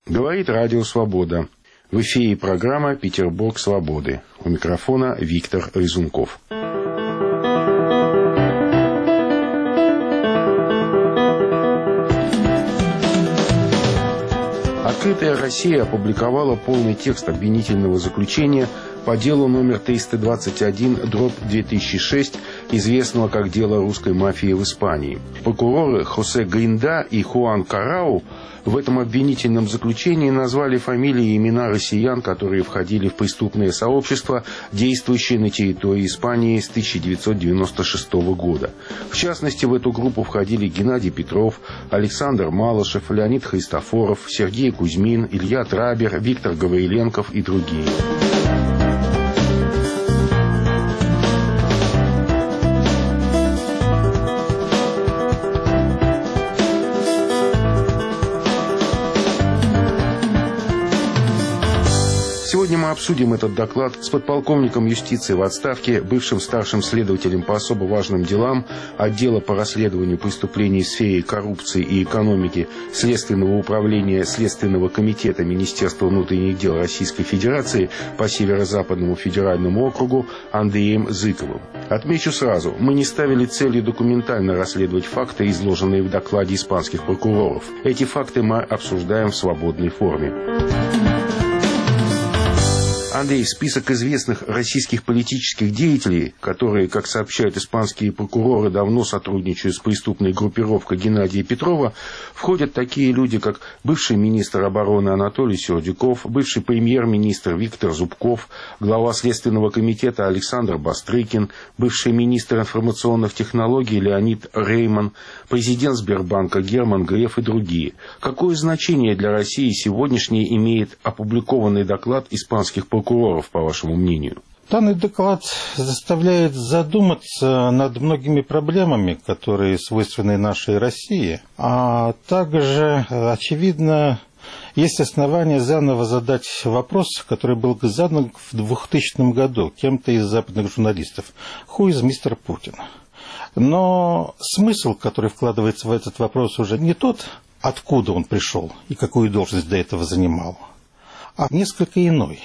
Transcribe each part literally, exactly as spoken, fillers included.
Говорит Радио Свобода. В эфире программа «Петербург свободы». У микрофона Виктор Резунков. «Открытая Россия» опубликовала полный текст обвинительного заключения по делу номер триста двадцать один дробь две тысячи шесть, известного как дело русской мафии в Испании. Прокуроры Хосе Гринда и Хуан Карау в этом обвинительном заключении назвали фамилии и имена россиян, которые входили в преступное сообщество, действующее на территории Испании с тысяча девятьсот девяносто шестого года. В частности, в эту группу входили Геннадий Петров, Александр Малышев, Леонид Христофоров, Сергей Кузьмин, Илья Трабер, Виктор Гавриленков и другие. Сегодня мы обсудим этот доклад с подполковником юстиции в отставке, бывшим старшим следователем по особо важным делам отдела по расследованию преступлений в сфере коррупции и экономики Следственного управления Следственного комитета Министерства внутренних дел Российской Федерации по Северо-Западному федеральному округу Андреем Зыковым. Отмечу сразу, мы не ставили целью документально расследовать факты, изложенные в докладе испанских прокуроров. Эти факты мы обсуждаем в свободной форме. Андрей, список известных российских политических деятелей, которые, как сообщают испанские прокуроры, давно сотрудничают с преступной группировкой Геннадия Петрова, входят такие люди, как бывший министр обороны Анатолий Сердюков, бывший премьер-министр Виктор Зубков, глава Следственного комитета Александр Бастрыкин, бывший министр информационных технологий Леонид Рейман, президент Сбербанка Герман Греф и другие. Какое значение для России сегодняшний имеет опубликованный доклад испанских прокуроров? Прокуроров, по вашему мнению? Данный доклад заставляет задуматься над многими проблемами, которые свойственны нашей России, а также, очевидно, есть основания заново задать вопрос, который был задан в двухтысячном году кем-то из западных журналистов. Who is мистер Путин? Но смысл, который вкладывается в этот вопрос, уже не тот, откуда он пришел и какую должность до этого занимал, а несколько иной.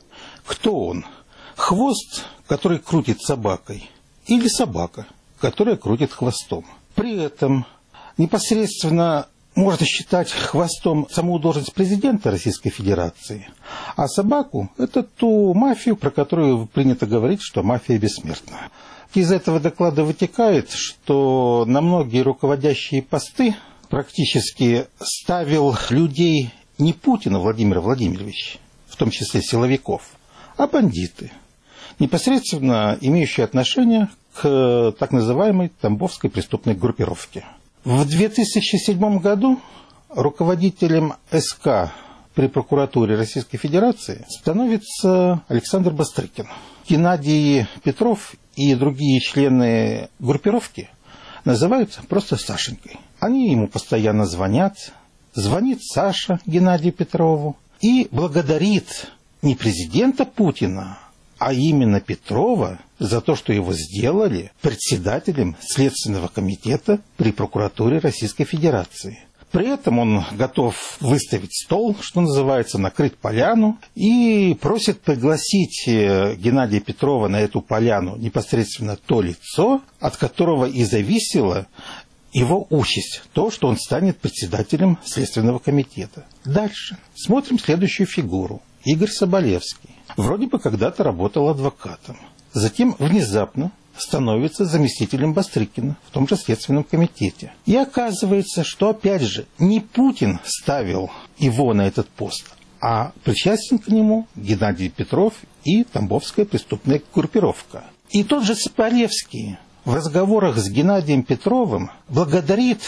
Кто он? Хвост, который крутит собакой, или собака, которая крутит хвостом? При этом непосредственно можно считать хвостом саму должность президента Российской Федерации, а собаку – это ту мафию, про которую принято говорить, что мафия бессмертна. Из этого доклада вытекает, что на многие руководящие посты практически ставил людей не Путина Владимир Владимирович, в том числе силовиков, а бандиты, непосредственно имеющие отношение к так называемой Тамбовской преступной группировке. В две тысячи седьмом году руководителем СК при прокуратуре Российской Федерации становится Александр Бастрыкин. Геннадий Петров и другие члены группировки называют просто Сашенькой. Они ему постоянно звонят, звонит Саша Геннадию Петрову и благодарит не президента Путина, а именно Петрова за то, что его сделали председателем Следственного комитета при прокуратуре Российской Федерации. При этом он готов выставить стол, что называется, накрыть поляну, и просит пригласить Геннадия Петрова на эту поляну непосредственно то лицо, от которого и зависела его участь, то, что он станет председателем Следственного комитета. Дальше смотрим следующую фигуру. Игорь Соболевский. Вроде бы когда-то работал адвокатом. Затем внезапно становится заместителем Бастрыкина в том же Следственном комитете. И оказывается, что опять же не Путин ставил его на этот пост, а причастен к нему Геннадий Петров и Тамбовская преступная группировка. И тот же Соболевский в разговорах с Геннадием Петровым благодарит,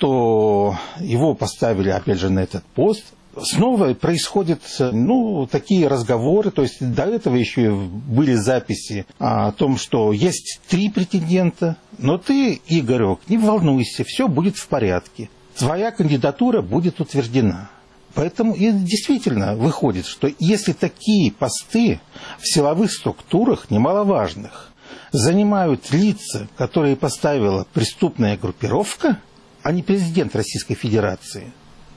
что его поставили опять же на этот пост. Снова происходят, ну, такие разговоры, то есть до этого еще были записи о том, что есть три претендента, но ты, Игорек, не волнуйся, все будет в порядке, твоя кандидатура будет утверждена. Поэтому и действительно выходит, что если такие посты в силовых структурах немаловажных занимают лица, которые поставила преступная группировка, а не президент Российской Федерации,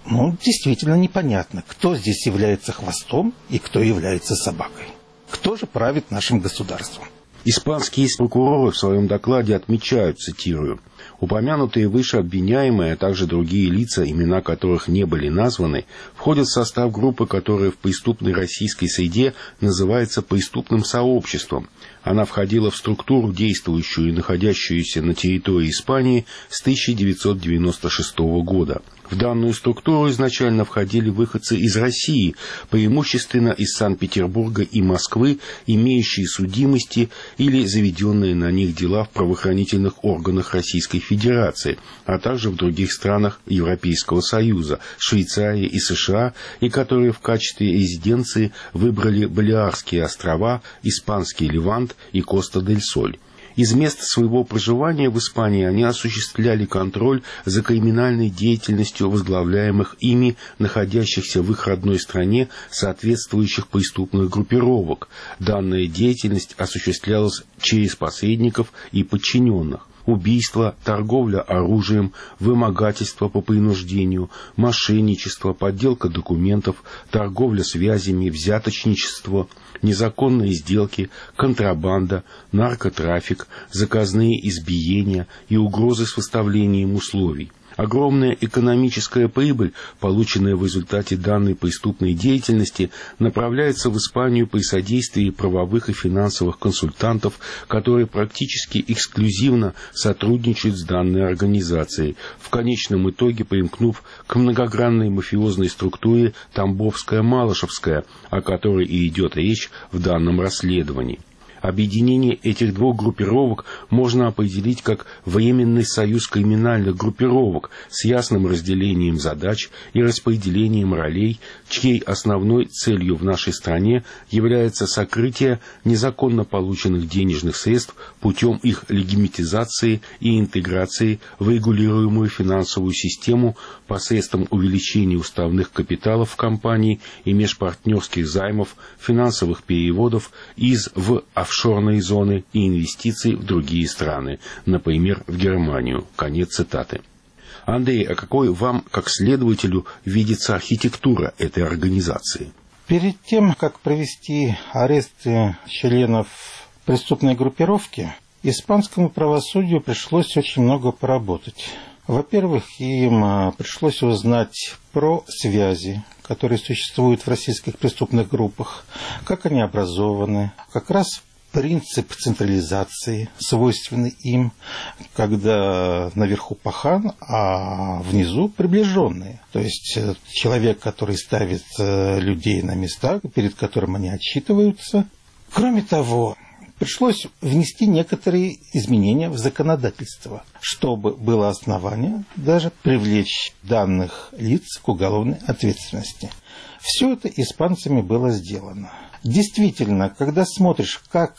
Ну, действительно непонятно, кто здесь является хвостом и кто является собакой. Кто же правит нашим государством? Испанские прокуроры в своем докладе отмечают, цитирую, «Упомянутые выше обвиняемые, а также другие лица, имена которых не были названы, входят в состав группы, которая в преступной российской среде называется преступным сообществом. Она входила в структуру, действующую и находящуюся на территории Испании с тысяча девятьсот девяносто шестого года. В данную структуру изначально входили выходцы из России, преимущественно из Санкт-Петербурга и Москвы, имеющие судимости или заведенные на них дела в правоохранительных органах Российской Федерации, а также в других странах Европейского Союза, Швейцарии и США, и которые в качестве резиденции выбрали Балеарские острова, Испанский Левант и Коста-дель-Соль. Из мест своего проживания в Испании они осуществляли контроль за криминальной деятельностью возглавляемых ими, находящихся в их родной стране, соответствующих преступных группировок. Данная деятельность осуществлялась через посредников и подчиненных. Убийство, торговля оружием, вымогательство по принуждению, мошенничество, подделка документов, торговля связями, взяточничество, незаконные сделки, контрабанда, наркотрафик, заказные избиения и угрозы с выставлением условий. Огромная экономическая прибыль, полученная в результате данной преступной деятельности, направляется в Испанию при содействии правовых и финансовых консультантов, которые практически эксклюзивно сотрудничают с данной организацией, в конечном итоге примкнув к многогранной мафиозной структуре Тамбовская-Малышевская, о которой и идет речь в данном расследовании. Объединение этих двух группировок можно определить как временный союз криминальных группировок с ясным разделением задач и распределением ролей, чьей основной целью в нашей стране является сокрытие незаконно полученных денежных средств путем их легитимизации и интеграции в регулируемую финансовую систему посредством увеличения уставных капиталов в компании и межпартнерских займов, финансовых переводов из в офшорные зоны и инвестиций в другие страны, например, в Германию. Конец цитаты. Андрей, а какой вам, как следователю, видится архитектура этой организации? Перед тем, как провести аресты членов преступной группировки, испанскому правосудию пришлось очень много поработать. Во-первых, им пришлось узнать про связи, которые существуют в российских преступных группах, как они образованы, как раз принцип централизации, свойственный им, когда наверху пахан, а внизу приближенные. То есть человек, который ставит людей на места, перед которым они отчитываются. Кроме того, пришлось внести некоторые изменения в законодательство, чтобы было основание даже привлечь данных лиц к уголовной ответственности. Все это испанцами было сделано. Действительно, когда смотришь, как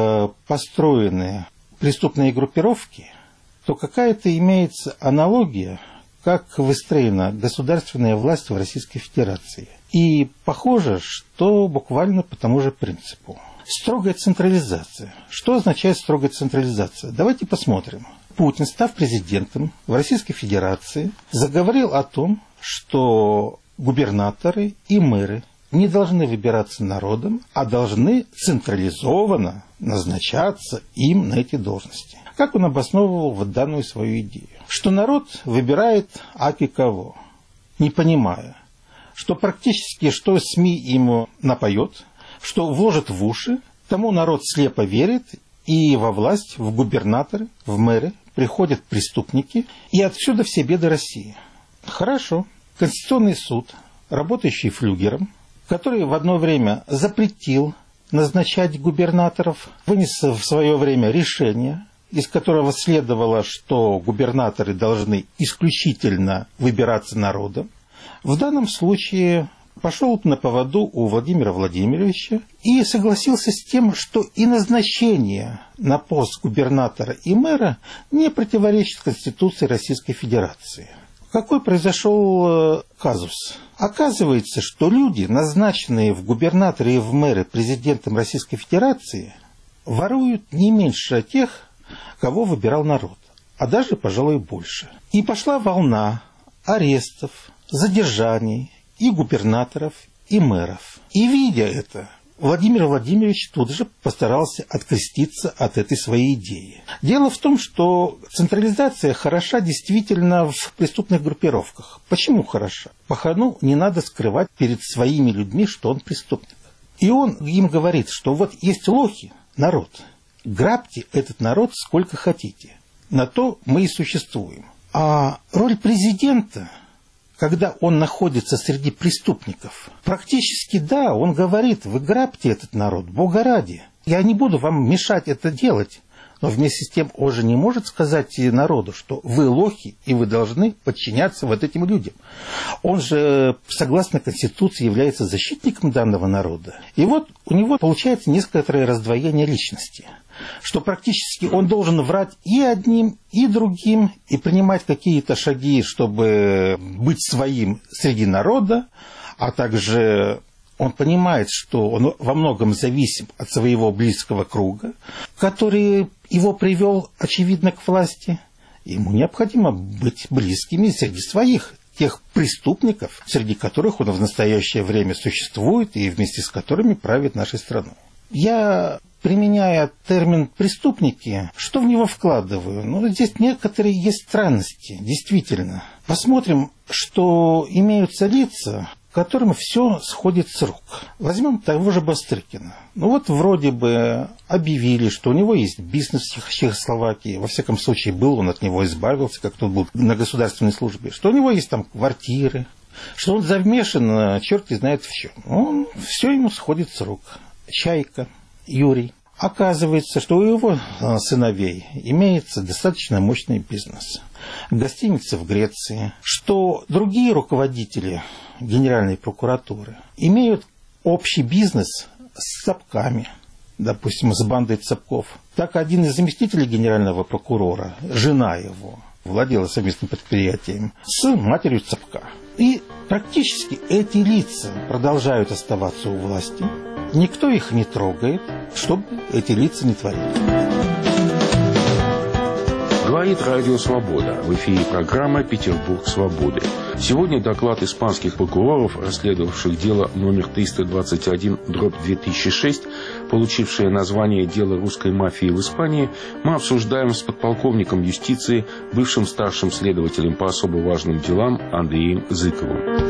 построены преступные группировки, то какая-то имеется аналогия, как выстроена государственная власть в Российской Федерации. И похоже, что буквально по тому же принципу. Строгая централизация. Что означает строгая централизация? Давайте посмотрим. Путин, став президентом в Российской Федерации, заговорил о том, что губернаторы и мэры не должны выбираться народом, а должны централизованно назначаться им на эти должности. Как он обосновывал вот данную свою идею? Что народ выбирает аки кого, не понимая, что практически что СМИ ему напоет, что вложит в уши, тому народ слепо верит, и во власть, в губернаторы, в мэры приходят преступники, и отсюда все беды России. Хорошо. Конституционный суд, работающий флюгером, который в одно время запретил назначать губернаторов, вынес в свое время решение, из которого следовало, что губернаторы должны исключительно выбираться народом. В данном случае пошел на поводу у Владимира Владимировича и согласился с тем, что и назначение на пост губернатора и мэра не противоречит Конституции Российской Федерации. Какой произошел казус? Оказывается, что люди, назначенные в губернаторы и в мэры президентом Российской Федерации, воруют не меньше тех, кого выбирал народ, а даже, пожалуй, больше. И пошла волна арестов, задержаний и губернаторов, и мэров. И видя это, Владимир Владимирович тут же постарался откреститься от этой своей идеи. Дело в том, что централизация хороша действительно в преступных группировках. Почему хороша? Пахану не надо скрывать перед своими людьми, что он преступник. И он им говорит, что вот есть лохи, народ, грабьте этот народ сколько хотите. На то мы и существуем. А роль президента, когда он находится среди преступников, практически, да, он говорит, вы грабьте этот народ, Бога ради. Я не буду вам мешать это делать. Но вместе с тем он же не может сказать народу, что вы лохи, и вы должны подчиняться вот этим людям. Он же, согласно Конституции, является защитником данного народа. И вот у него получается некоторое раздвоение личности, что практически он должен врать и одним, и другим, и принимать какие-то шаги, чтобы быть своим среди народа, а также он понимает, что он во многом зависим от своего близкого круга, который его привел, очевидно, к власти. Ему необходимо быть близкими среди своих, тех преступников, среди которых он в настоящее время существует и вместе с которыми правит нашей страной. Я, применяя термин «преступники», что в него вкладываю? Ну, здесь некоторые есть странности, действительно. Посмотрим, что имеются лица, которым все сходит с рук. Возьмем того же Бастрыкина. Ну вот вроде бы объявили, что у него есть бизнес в Чехословакии. Во всяком случае, был, он от него избавился, как тот был на государственной службе. Что у него есть там квартиры, что он замешан, черт не знает в чем. Он, все ему сходит с рук. Чайка, Юрий. Оказывается, что у его сыновей имеется достаточно мощный бизнес. Гостиница в Греции. Что другие руководители Генеральной прокуратуры имеют общий бизнес с цапками, допустим, с бандой цапков. Так один из заместителей генерального прокурора, жена его, владела совместным предприятием с матерью цапка. И практически эти лица продолжают оставаться у власти. Никто их не трогает, чтобы эти лица не творили. Говорит Радио Свобода. В эфире программа «Петербург свободы». Сегодня доклад испанских прокуроров, расследовавших дело номер триста двадцать один дробь две тысячи шесть, получившее название «Дело русской мафии в Испании», мы обсуждаем с подполковником юстиции, бывшим старшим следователем по особо важным делам Андреем Зыковым.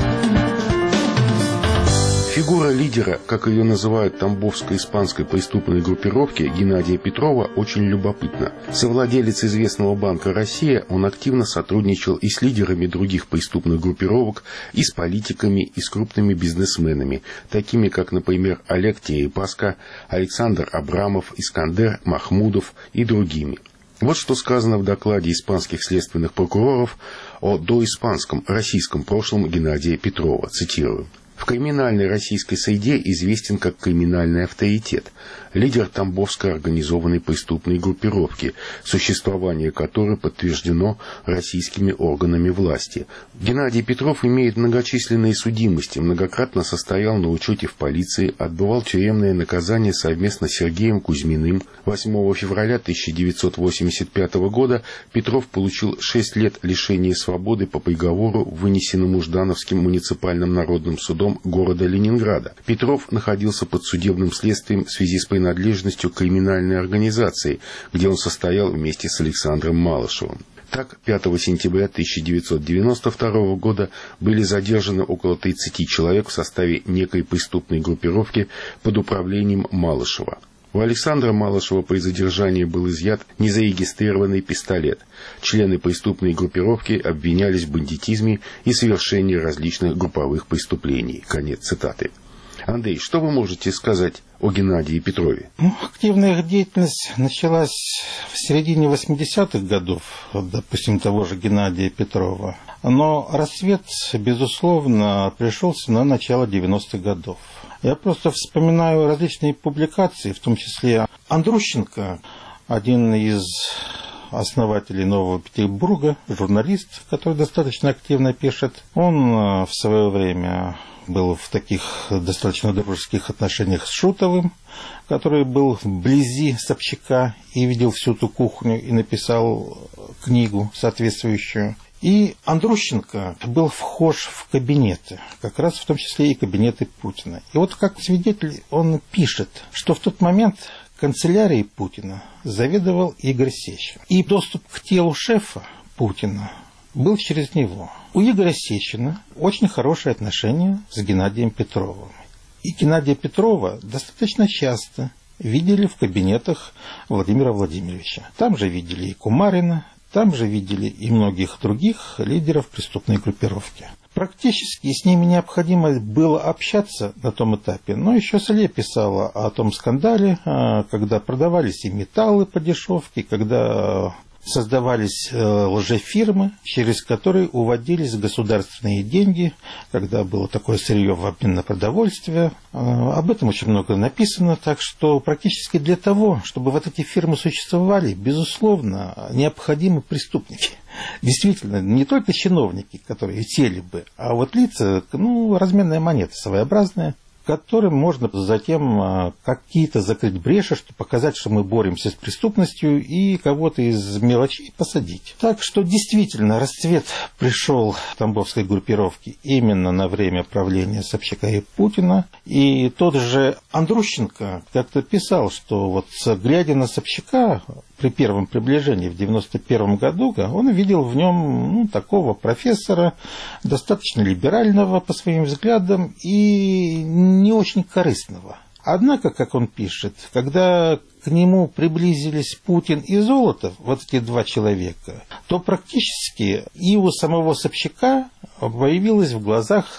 Фигура лидера, как ее называют тамбовской испанской преступной группировки, Геннадия Петрова, очень любопытна. Совладелец известного банка «Россия», он активно сотрудничал и с лидерами других преступных группировок, и с политиками, и с крупными бизнесменами, такими как, например, Олег Терепаска, Александр Абрамов, Искандер Махмудов и другими. Вот что сказано в докладе испанских следственных прокуроров о доиспанском российском прошлом Геннадия Петрова. Цитирую. В криминальной российской среде известен как криминальный авторитет, лидер тамбовской организованной преступной группировки, существование которой подтверждено российскими органами власти. Геннадий Петров имеет многочисленные судимости, многократно состоял на учете в полиции, отбывал тюремное наказание совместно с Сергеем Кузьминым. восьмого февраля тысяча девятьсот восемьдесят пятого года Петров получил шесть лет лишения свободы по приговору, вынесенному Ждановским муниципальным народным судом города Ленинграда. Петров находился под судебным следствием в связи с принадлежностью к криминальной организации, где он состоял вместе с Александром Малышевым. Так, пятого сентября тысяча девятьсот девяносто второго года были задержаны около тридцати человек в составе некой преступной группировки под управлением Малышева. У Александра Малышева при задержании был изъят незарегистрированный пистолет. Члены преступной группировки обвинялись в бандитизме и совершении различных групповых преступлений. Конец цитаты. Андрей, что вы можете сказать о Геннадии Петрове? Ну, активная их деятельность началась в середине восьмидесятых годов, допустим, того же Геннадия Петрова. Но рассвет, безусловно, пришелся на начало девяностых годов. Я просто вспоминаю различные публикации, в том числе Андрущенко, один из основателей Нового Петербурга, журналист, который достаточно активно пишет. Он в свое время был в таких достаточно дружеских отношениях с Шутовым, который был вблизи Собчака и видел всю эту кухню и написал книгу соответствующую. И Андрущенко был вхож в кабинеты, как раз в том числе и кабинеты Путина. И вот как свидетель он пишет, что в тот момент канцелярией Путина заведовал Игорь Сечин. И доступ к телу шефа Путина был через него. У Игоря Сечина очень хорошие отношения с Геннадием Петровым. И Геннадия Петрова достаточно часто видели в кабинетах Владимира Владимировича. Там же видели и Кумарина, там же видели и многих других лидеров преступной группировки. Практически с ними необходимо было общаться на том этапе, но еще Сале писала о том скандале, когда продавались и металлы по дешевке, когда создавались лжефирмы, через которые уводились государственные деньги, когда было такое сырье в обмен на продовольствие. Об этом очень много написано, так что практически для того, чтобы вот эти фирмы существовали, безусловно, необходимы преступники. Действительно, не только чиновники, которые хотели бы, а вот лица, ну, разменная монета своеобразная, которым можно затем какие-то закрыть бреши, чтобы показать, что мы боремся с преступностью и кого-то из мелочей посадить. Так что действительно расцвет пришел Тамбовской группировки именно на время правления Собчака и Путина. И тот же Андрущенко как-то писал, что вот глядя на Собчака при первом приближении в девяносто первом году, он видел в нем ну, такого профессора, достаточно либерального по своим взглядам и не очень корыстного. Однако, как он пишет, когда к нему приблизились Путин и Золотов, вот эти два человека, то практически и у самого Собчака появилась в глазах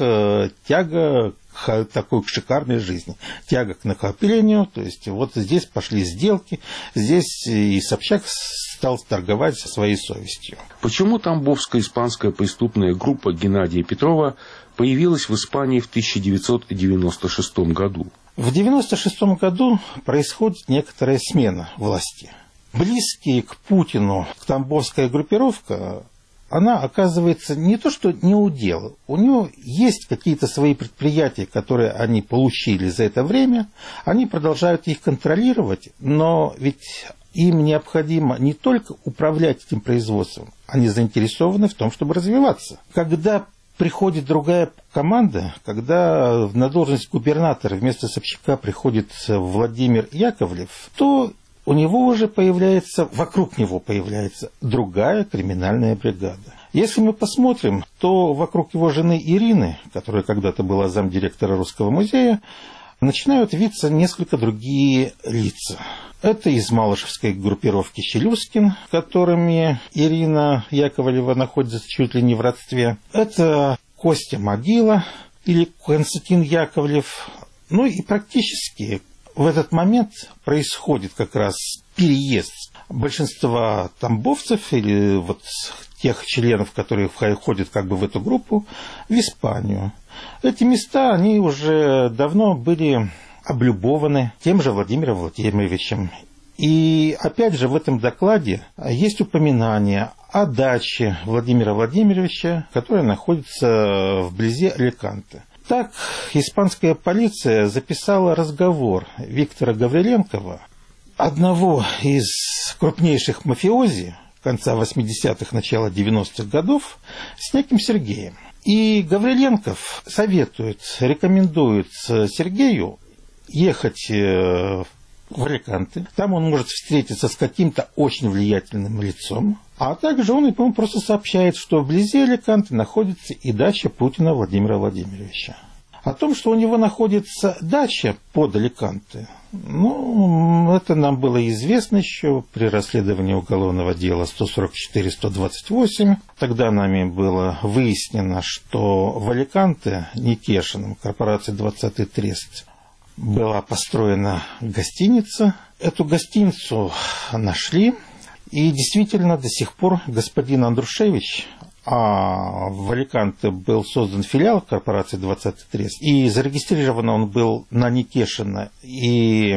тяга к такой к шикарной жизни, тяга к накоплению, то есть вот здесь пошли сделки, здесь и Собчак стал торговать со своей совестью. Почему тамбовская испанская преступная группа Геннадия Петрова появилась в Испании в тысяча девятьсот девяносто шестом году? В девяносто шестом году происходит некоторая смена власти. Близкие к Путину тамбовская группировка, она оказывается не то что не удел, у нее есть какие-то свои предприятия, которые они получили за это время, они продолжают их контролировать, но ведь им необходимо не только управлять этим производством, они заинтересованы в том, чтобы развиваться. Когда приходит другая команда, когда на должность губернатора вместо Собчака приходит Владимир Яковлев, то у него уже появляется, вокруг него появляется другая криминальная бригада. Если мы посмотрим, то вокруг его жены Ирины, которая когда-то была замдиректора Русского музея, начинают виться несколько другие лица. Это из малышевской группировки Челюскин, которыми Ирина Яковлева находится чуть ли не в родстве. Это Костя Могила или Константин Яковлев. Ну и практически в этот момент происходит как раз переезд большинства тамбовцев или вот тех членов, которые входят как бы в эту группу, в Испанию. Эти места, они уже давно были облюбованы тем же Владимиром Владимировичем. И опять же в этом докладе есть упоминание о даче Владимира Владимировича, которая находится вблизи Аликанте. Так, испанская полиция записала разговор Виктора Гавриленкова, одного из крупнейших мафиози конца восьмидесятых, начала девяностых годов, с неким Сергеем. И Гавриленков советует, рекомендует Сергею ехать в Аликанте. Там он может встретиться с каким-то очень влиятельным лицом. А также он ему просто сообщает, что вблизи Аликанте находится и дача Путина Владимира Владимировича. О том, что у него находится дача под Аликанте, ну, это нам было известно еще при расследовании уголовного дела сто сорок четыре сто двадцать восемь. Тогда нами было выяснено, что в Аликанте Никешиным корпорацией «двадцатый трест» была построена гостиница. Эту гостиницу нашли, и действительно до сих пор господин Андрушевич, а в Аликанте был создан филиал корпорации «двадцатый трест», и зарегистрирован он был на Никешина и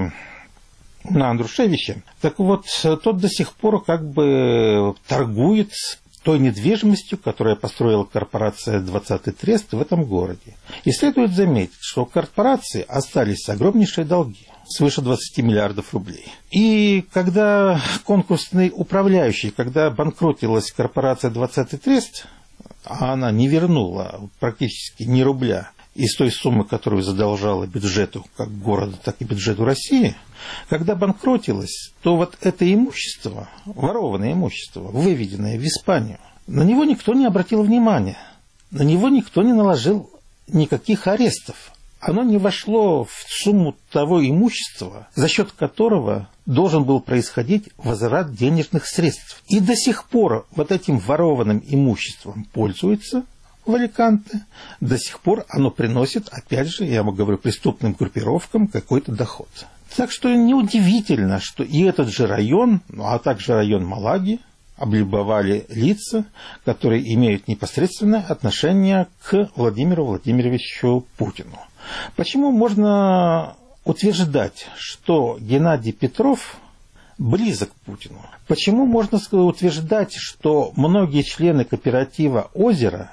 на Андрушевича. Так вот, тот до сих пор как бы торгует той недвижимостью, которую построила корпорация «двадцатый трест» в этом городе. И следует заметить, что у корпорации остались огромнейшие долги, свыше двадцати миллиардов рублей. И когда конкурсный управляющий, когда банкротилась корпорация «двадцатый трест», а она не вернула практически ни рубля из той суммы, которую задолжала бюджету как города, так и бюджету России, когда банкротилась, то вот это имущество, ворованное имущество, выведенное в Испанию, на него никто не обратил внимания, на него никто не наложил никаких арестов. Оно не вошло в сумму того имущества, за счет которого должен был происходить возврат денежных средств. И до сих пор вот этим ворованным имуществом пользуются в Аликанте, до сих пор оно приносит, опять же, я вам говорю, преступным группировкам какой-то доход. Так что неудивительно, что и этот же район, а также район Малаги, облюбовали лица, которые имеют непосредственное отношение к Владимиру Владимировичу Путину. Почему можно утверждать, что Геннадий Петров близок к Путину? Почему можно утверждать, что многие члены кооператива «Озеро»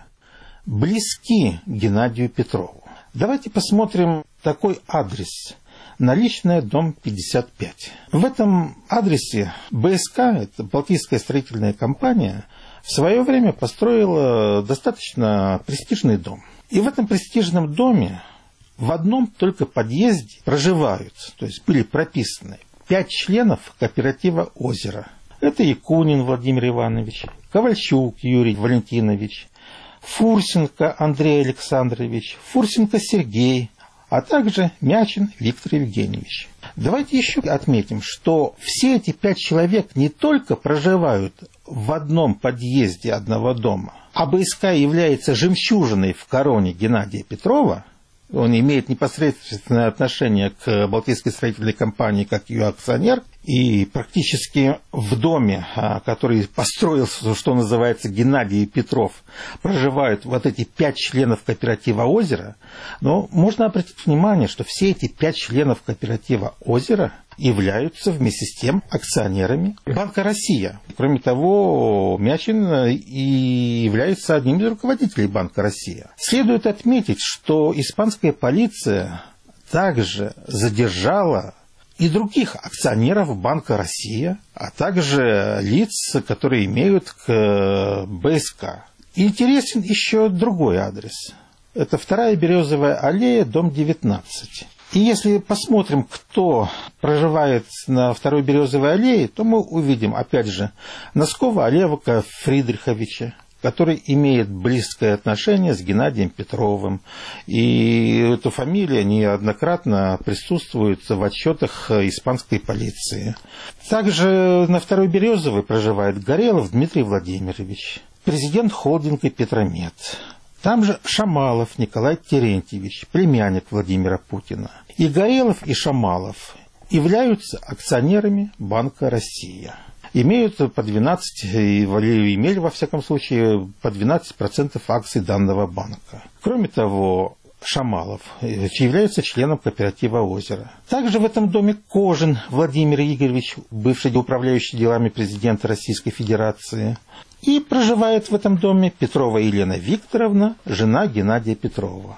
близки к Геннадию Петрову? Давайте посмотрим такой адрес. Наличная, дом пятьдесят пять. В этом адресе БСК, это Балтийская строительная компания, в свое время построила достаточно престижный дом. И в этом престижном доме в одном только подъезде проживают, то есть были прописаны, пять членов кооператива «Озеро». Это Якунин Владимир Иванович, Ковальчук Юрий Валентинович, Фурсенко Андрей Александрович, Фурсенко Сергей, а также Мячин Виктор Евгеньевич. Давайте еще отметим, что все эти пять человек не только проживают в одном подъезде одного дома, а БСК является жемчужиной в короне Геннадия Петрова. Он имеет непосредственное отношение к Балтийской строительной компании как ее акционер. И практически в доме, который построил, что называется, Геннадий Петров, проживают вот эти пять членов кооператива «Озеро». Но можно обратить внимание, что все эти пять членов кооператива «Озеро» являются вместе с тем акционерами Банка «Россия». Кроме того, Мячин и является одним из руководителей Банка «Россия». Следует отметить, что испанская полиция также задержала и других акционеров Банка «Россия», а также лиц, которые имеют к БСК. И интересен еще другой адрес. Это вторая Березовая аллея, дом девятнадцать. И если посмотрим, кто проживает на второй Березовой аллее, то мы увидим, опять же, Носкова Олега Фридриховича, который имеет близкое отношение с Геннадием Петровым. И эта фамилия неоднократно присутствует в отчетах испанской полиции. Также на второй Березовой проживает Горелов Дмитрий Владимирович, президент холдинга «Петромет». Там же Шамалов Николай Терентьевич, племянник Владимира Путина. И Горелов, и Шамалов являются акционерами Банка «Россия». Имеют по двенадцать, имели во всяком случае по двенадцать процентов акций данного банка. Кроме того, Шамалов является членом кооператива «Озеро». Также в этом доме Кожин Владимир Игоревич, бывший управляющий делами президента Российской Федерации. И проживает в этом доме Петрова Елена Викторовна, жена Геннадия Петрова.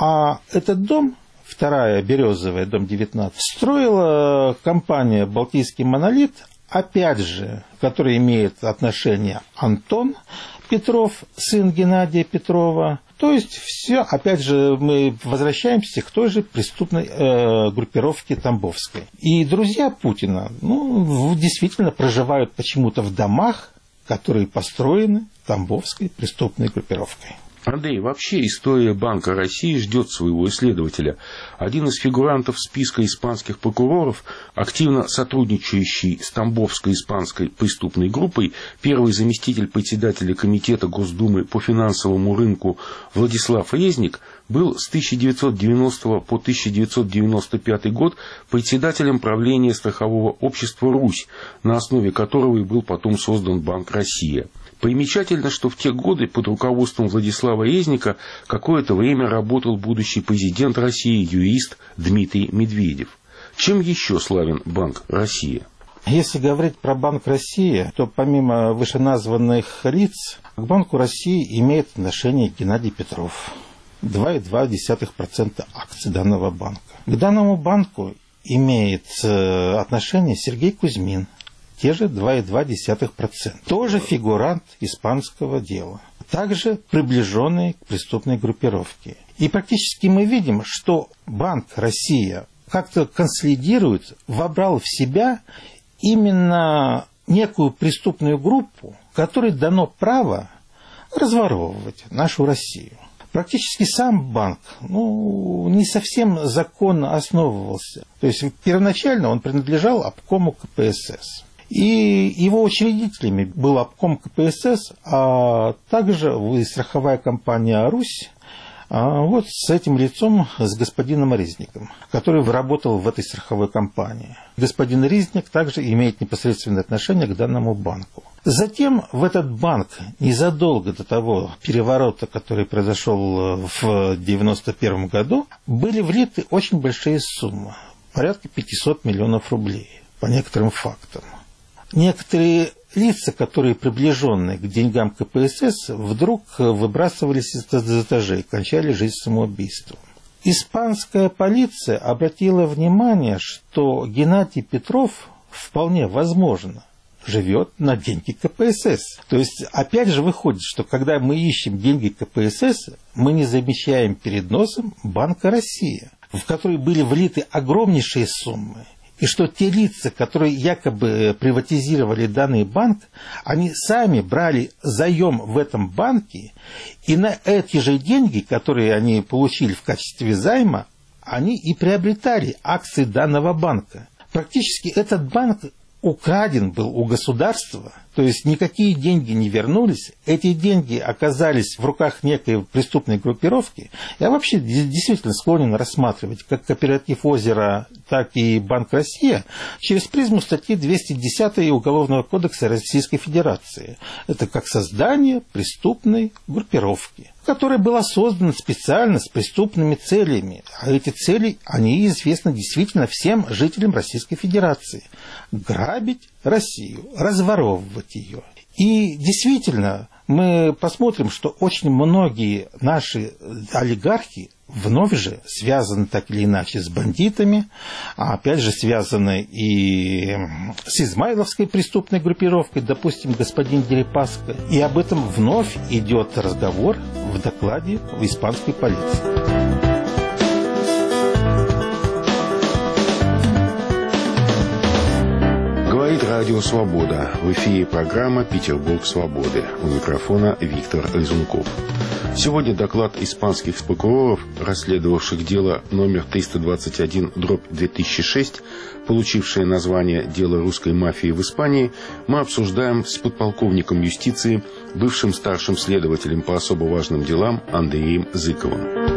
А этот дом, вторая Березовая, дом девятнадцать, строила компания «Балтийский монолит», опять же, который имеет отношение Антон Петров, сын Геннадия Петрова. То есть все, опять же, мы возвращаемся к той же преступной э, группировке Тамбовской. И друзья Путина, ну, действительно проживают почему-то в домах, которые построены Тамбовской преступной группировкой. Андрей, вообще история Банка России ждет своего исследователя. Один из фигурантов списка испанских прокуроров, активно сотрудничающий с Тамбовской испанской преступной группой, первый заместитель председателя Комитета Госдумы по финансовому рынку Владислав Резник, был с тысяча девятьсот девяностого по тысяча девятьсот девяносто пятый год председателем правления страхового общества «Русь», на основе которого и был потом создан Банк Россия. Примечательно, что в те годы под руководством Владислава Резника какое-то время работал будущий президент России, юрист Дмитрий Медведев. Чем еще славен Банк Россия? Если говорить про Банк России, то помимо вышеназванных лиц, к Банку России имеет отношение Геннадий Петров. два и две десятых процента акций данного банка. К данному банку имеет отношение Сергей Кузьмин. Те же два и две десятых процента. Тоже фигурант испанского дела. также приближенные к преступной группировке. И практически мы видим, что Банк Россия как-то консолидирует, вобрал в себя именно некую преступную группу, которой дано право разворовывать нашу Россию. Практически сам банк ну, не совсем законно основывался. То есть первоначально он принадлежал обкому ка пэ эс эс. И его учредителями был обком ка пэ эс эс, а также страховая компания «Русь», а вот с этим лицом, с господином Резником, который работал в этой страховой компании. Господин Резник также имеет непосредственное отношение к данному банку. Затем в этот банк, незадолго до того переворота, который произошел в девяносто первом году, были влиты очень большие суммы, порядка пятьсот миллионов рублей, по некоторым фактам. Некоторые лица, которые приближенные к деньгам ка пэ эс эс, вдруг выбрасывались из этажей, кончали жизнь самоубийством. Испанская полиция обратила внимание, что Геннадий Петров вполне возможно живет на деньги ка пэ эс эс. То есть, опять же, выходит, что когда мы ищем деньги ка пэ эс эс, мы не замечаем перед носом Банка Россия, в который были влиты огромнейшие суммы. И что те лица, которые якобы приватизировали данный банк, они сами брали заем в этом банке, и на эти же деньги, которые они получили в качестве займа, они и приобретали акции данного банка. Практически этот банк украден был у государства, то есть никакие деньги не вернулись, эти деньги оказались в руках некой преступной группировки. Я вообще действительно склонен рассматривать как кооператив «Озеро», так и Банк Россия через призму статьи двести десять Уголовного кодекса Российской Федерации. Это как создание преступной группировки, которая была создана специально с преступными целями. А эти цели, они известны действительно всем жителям Российской Федерации. Грабить Россию, разворовывать ее. И действительно, мы посмотрим, что очень многие наши олигархи вновь же связаны так или иначе с бандитами, а опять же связаны и с измайловской преступной группировкой, допустим, господин Дерипаска. И об этом вновь идет разговор в докладе в испанской полиции. Говорит Радио Свобода. В эфире программа «Петербург свободы». У микрофона Виктор Лизунков. Сегодня доклад испанских прокуроров, расследовавших дело номер триста двадцать один дробь две тысячи шесть, получившее название «Дело русской мафии в Испании», мы обсуждаем с подполковником юстиции, бывшим старшим следователем по особо важным делам Андреем Зыковым.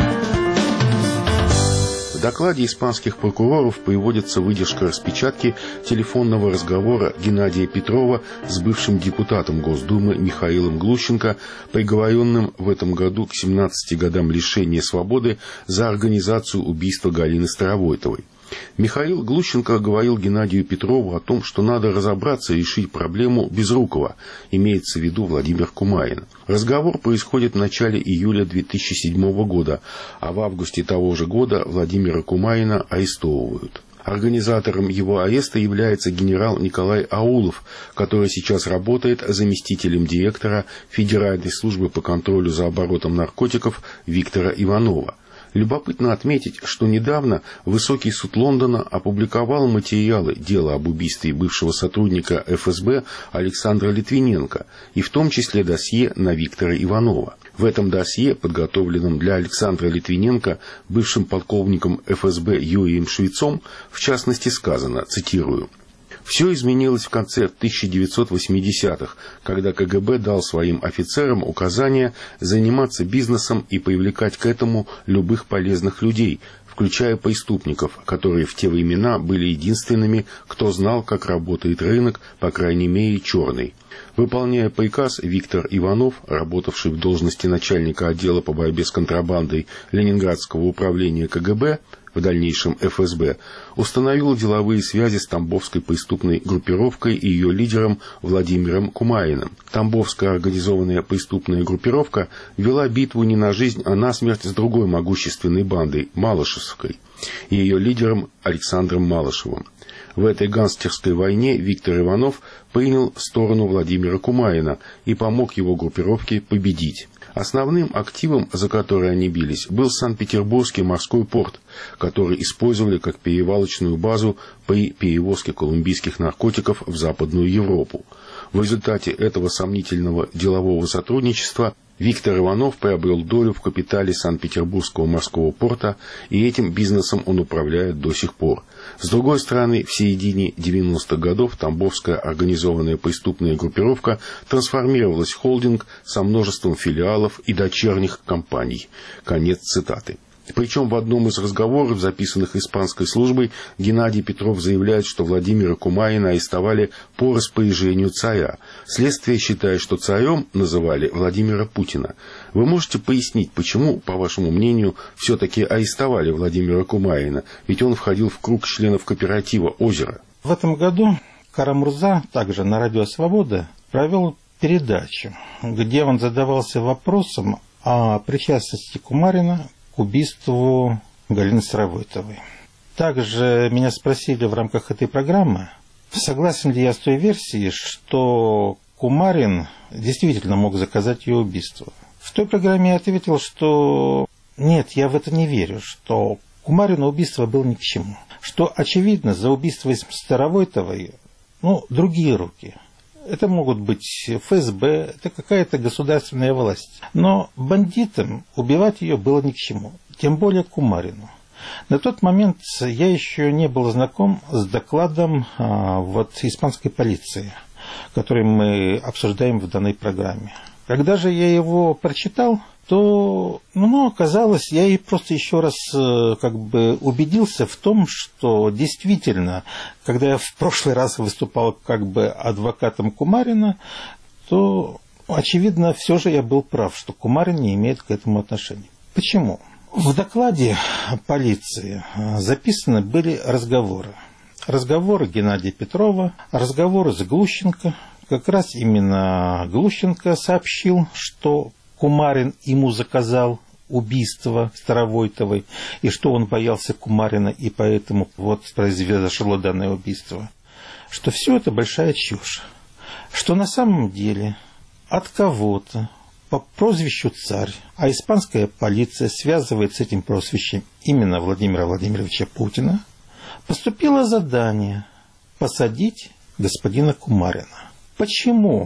В докладе испанских прокуроров приводится выдержка распечатки телефонного разговора Геннадия Петрова с бывшим депутатом Госдумы Михаилом Глущенко, приговоренным в этом году к семнадцати годам лишения свободы за организацию убийства Галины Старовойтовой. Михаил Глущенко говорил Геннадию Петрову о том, что надо разобраться и решить проблему Безрукова, имеется в виду Владимир Кумарин. Разговор происходит в начале июля две тысячи седьмого года, а в августе того же года Владимира Кумарина арестовывают. Организатором его ареста является генерал Николай Аулов, который сейчас работает заместителем директора Федеральной службы по контролю за оборотом наркотиков Виктора Иванова. Любопытно отметить, что недавно Высокий суд Лондона опубликовал материалы дела об убийстве бывшего сотрудника эф эс бэ Александра Литвиненко, и в том числе досье на Виктора Иванова. В этом досье, подготовленном для Александра Литвиненко бывшим полковником эф эс бэ Юрием Швецом, в частности сказано, цитирую: «Все изменилось в конце тысяча девятьсот восьмидесятых, когда ка гэ бэ дал своим офицерам указание заниматься бизнесом и привлекать к этому любых полезных людей, включая преступников, которые в те времена были единственными, кто знал, как работает рынок, по крайней мере, черный». Выполняя приказ, Виктор Иванов, работавший в должности начальника отдела по борьбе с контрабандой Ленинградского управления ка гэ бэ, в дальнейшем эф эс бэ, установил деловые связи с тамбовской преступной группировкой и ее лидером Владимиром Кумариным. Тамбовская организованная преступная группировка вела битву не на жизнь, а на смерть с другой могущественной бандой – Малышевской, и ее лидером Александром Малышевым. В этой гангстерской войне Виктор Иванов принял сторону Владимира Кумарина и помог его группировке победить. Основным активом, за который они бились, был Санкт-Петербургский морской порт, который использовали как перевалочную базу при перевозке колумбийских наркотиков в Западную Европу. В результате этого сомнительного делового сотрудничества Виктор Иванов приобрел долю в капитале Санкт-Петербургского морского порта, и этим бизнесом он управляет до сих пор. С другой стороны, в середине девяностых годов Тамбовская организованная преступная группировка трансформировалась в холдинг со множеством филиалов и дочерних компаний. Конец цитаты. Причем в одном из разговоров, записанных испанской службой, Геннадий Петров заявляет, что Владимира Кумарина арестовали по распоряжению царя. Следствие считает, что царем называли Владимира Путина. Вы можете пояснить, почему, по вашему мнению, все-таки арестовали Владимира Кумарина? Ведь он входил в круг членов кооператива «Озеро». В этом году Кара-Мурза, также на радио «Свобода», провел передачу, где он задавался вопросом о причастности Кумарина к убийству Галины Старовойтовой. Также меня спросили в рамках этой программы, согласен ли я с той версией, что Кумарин действительно мог заказать ее убийство. В той программе я ответил, что нет, я в это не верю, что Кумарину убийство было ни к чему. Что, очевидно, за убийство Старовойтовой, ну, другие руки. Это могут быть эф эс бэ, это какая-то государственная власть. Но бандитам убивать ее было ни к чему, тем более Кумарину. На тот момент я еще не был знаком с докладом а, вот, испанской полиции, который мы обсуждаем в данной программе. Когда же я его прочитал, то, ну, оказалось, я и просто еще раз как бы убедился в том, что действительно, когда я в прошлый раз выступал как бы адвокатом Кумарина, то, очевидно, все же я был прав, что Кумарин не имеет к этому отношения. Почему? В докладе полиции записаны были разговоры. Разговоры Геннадия Петрова, разговоры с Глущенко. Как раз именно Глущенко сообщил, что Кумарин ему заказал убийство Старовойтовой, и что он боялся Кумарина, и поэтому вот произошло данное убийство. Что все это большая чушь. Что на самом деле от кого-то по прозвищу «Царь», а испанская полиция связывает с этим прозвищем именно Владимира Владимировича Путина, поступило задание посадить господина Кумарина. Почему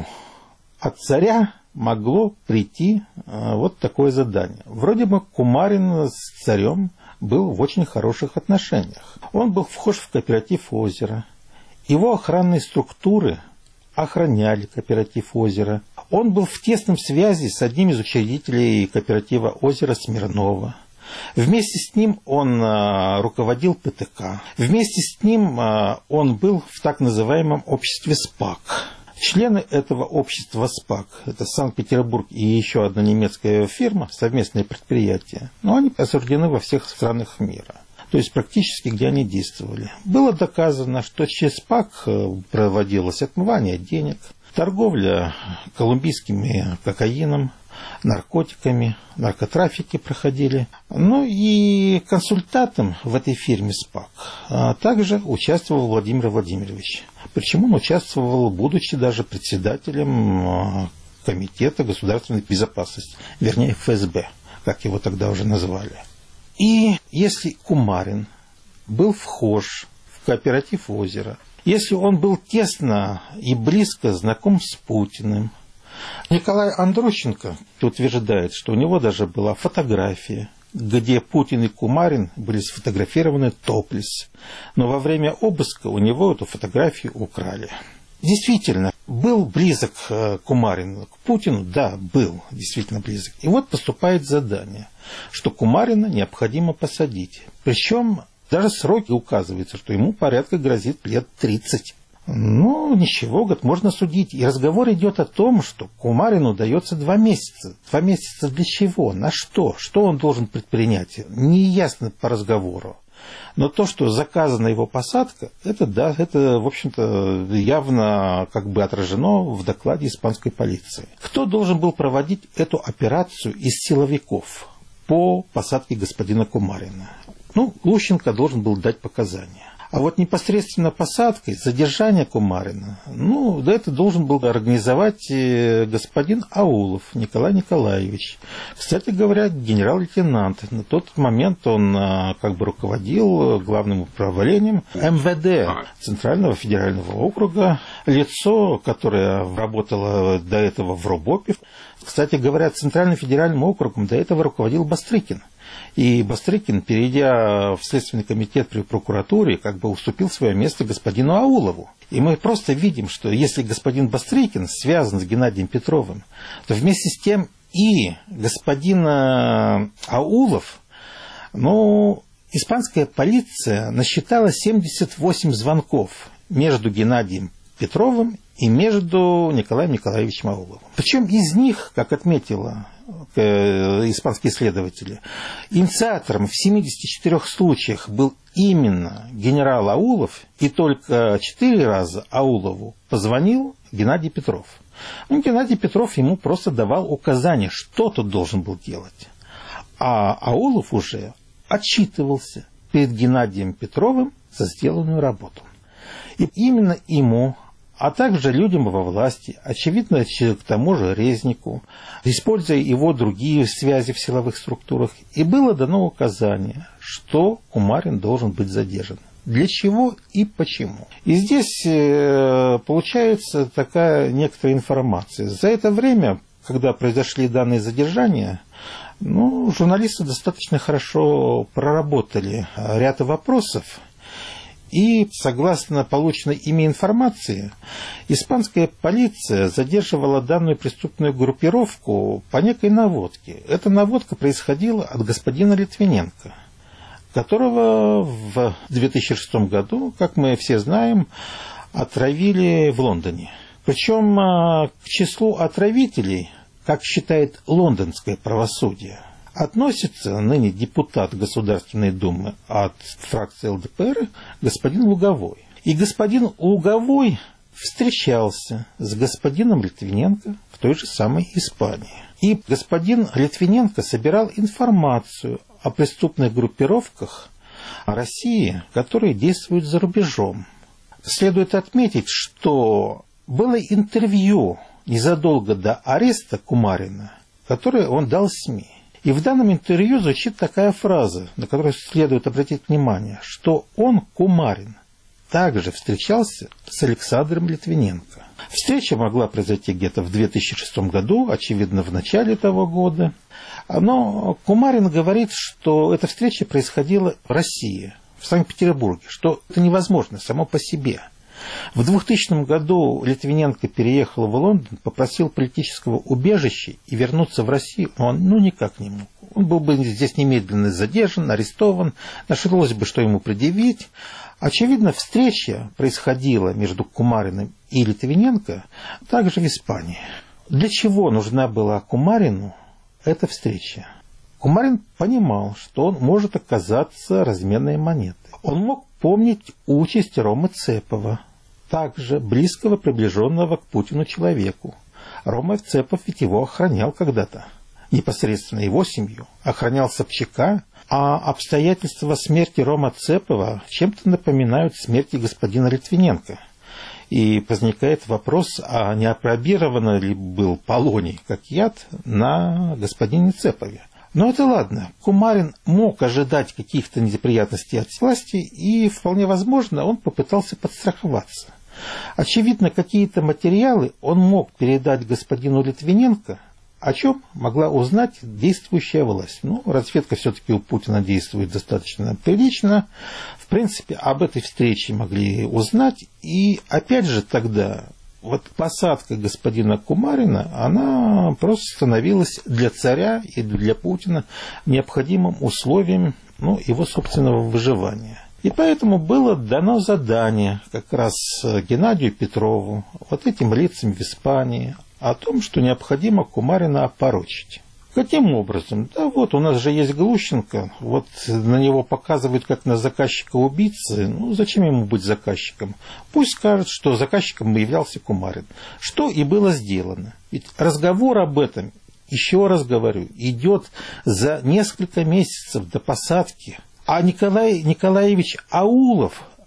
от царя могло прийти а, вот такое задание? Вроде бы Кумарин с царем был в очень хороших отношениях. Он был вхож в кооператив «Озеро». Его охранные структуры охраняли кооператив «Озеро». Он был в тесном связи с одним из учредителей кооператива «Озеро» Смирнова. Вместе с ним он а, руководил пэ тэ ка. Вместе с ним а, он был в так называемом обществе СПАК. Члены этого общества СПАК, это Санкт-Петербург и еще одна немецкая фирма, совместное предприятие, но они осуждены во всех странах мира, то есть практически где они действовали. Было доказано, что через СПАК проводилось отмывание денег, торговля колумбийским кокаином, наркотиками, наркотрафики проходили. Ну и консультантом в этой фирме СПАК также участвовал Владимир Владимирович. Причем он участвовал, будучи даже председателем Комитета государственной безопасности, вернее эф эс бэ, как его тогда уже назвали. И если Кумарин был вхож в кооператив «Озеро», если он был тесно и близко знаком с Путиным, Николай Андрущенко утверждает, что у него даже была фотография, где Путин и Кумарин были сфотографированы топлес. Но во время обыска у него эту фотографию украли. Действительно, был близок Кумарин к Путину? Да, был действительно близок. И вот поступает задание, что Кумарина необходимо посадить. Причем даже сроки указываются, что ему порядка грозит лет тридцать. Ну, ничего, говорит, можно судить. И разговор идет о том, что Кумарину дается два месяца. Два месяца для чего? На что? Что он должен предпринять? Неясно по разговору. Но то, что заказана его посадка, это, да, это, в общем-то, явно как бы отражено в докладе испанской полиции. Кто должен был проводить эту операцию из силовиков по посадке господина Кумарина? Ну, Глущенко должен был дать показания. А вот непосредственно посадкой, задержание Кумарина, ну, да, это должен был организовать господин Аулов Николай Николаевич. Кстати говоря, генерал-лейтенант. На тот момент он как бы руководил главным управлением эм вэ дэ Центрального федерального округа, лицо, которое работало до этого в РОБОПе. Кстати говоря, Центральным федеральным округом до этого руководил Бастрыкин. И Бастрыкин, перейдя в Следственный комитет при прокуратуре, как бы уступил свое место господину Аулову. И мы просто видим, что если господин Бастрыкин связан с Геннадием Петровым, то вместе с тем и господин Аулов, ну, испанская полиция насчитала семьдесят восемь звонков между Геннадием Петровым и между Николаем Николаевичем Ауловым. Причем из них, как отметила испанские следователи, инициатором в семидесяти четырёх случаях был именно генерал Аулов, и только четыре раза Аулову позвонил Геннадий Петров. Ну, Геннадий Петров ему просто давал указания, что тут должен был делать. А Аулов уже отчитывался перед Геннадием Петровым за сделанную работу. И именно ему, а также людям во власти, очевидно, к тому же Резнику, используя его другие связи в силовых структурах, и было дано указание, что Кумарин должен быть задержан. Для чего и почему. И здесь получается такая некоторая информация. За это время, когда произошли данные задержания, ну, журналисты достаточно хорошо проработали ряд вопросов. И, согласно полученной ими информации, испанская полиция задерживала данную преступную группировку по некой наводке. Эта наводка происходила от господина Литвиненко, которого в две тысячи шестом году, как мы все знаем, отравили в Лондоне. Причем к числу отравителей, как считает лондонское правосудие, относится ныне депутат Государственной Думы от фракции эл дэ пэ эр господин Луговой. И господин Луговой встречался с господином Литвиненко в той же самой Испании. И господин Литвиненко собирал информацию о преступных группировках России, которые действуют за рубежом. Следует отметить, что было интервью незадолго до ареста Кумарина, которое он дал СМИ. И в данном интервью звучит такая фраза, на которую следует обратить внимание, что он, Кумарин, также встречался с Александром Литвиненко. Встреча могла произойти где-то в две тысячи шестом году, очевидно, в начале того года. Но Кумарин говорит, что эта встреча происходила в России, в Санкт-Петербурге, что это невозможно само по себе. В двухтысячном году Литвиненко переехал в Лондон, попросил политического убежища и вернуться в Россию, но он ну, никак не мог. Он был бы здесь немедленно задержан, арестован, нашлось бы, что ему предъявить. Очевидно, встреча происходила между Кумариным и Литвиненко также в Испании. Для чего нужна была Кумарину эта встреча? Кумарин понимал, что он может оказаться разменной монетой. Он мог помнить участь Ромы Цепова, также близкого, приближенного к Путину человеку. Рома Цепов ведь его охранял когда-то, непосредственно его семью, охранял Собчака, а обстоятельства смерти Рома Цепова чем-то напоминают смерти господина Литвиненко. И возникает вопрос, а не опробирован ли был полоний как яд на господине Цепове. Но это ладно. Кумарин мог ожидать каких-то неприятностей от власти, и вполне возможно, он попытался подстраховаться. Очевидно, какие-то материалы он мог передать господину Литвиненко, о чем могла узнать действующая власть. Ну, разведка все-таки у Путина действует достаточно прилично. В принципе, об этой встрече могли узнать. И опять же тогда вот посадка господина Кумарина, она просто становилась для царя и для Путина необходимым условием, ну, его собственного выживания. И поэтому было дано задание как раз Геннадию Петрову, вот этим лицам в Испании, о том, что необходимо Кумарина опорочить. Каким образом? Да вот, у нас же есть Глущенко, вот на него показывают как на заказчика убийцы. Ну, зачем ему быть заказчиком? Пусть скажет, что заказчиком являлся Кумарин. Что и было сделано. Ведь разговор об этом, еще раз говорю, идет за несколько месяцев до посадки. А Николай Николаевич Аулов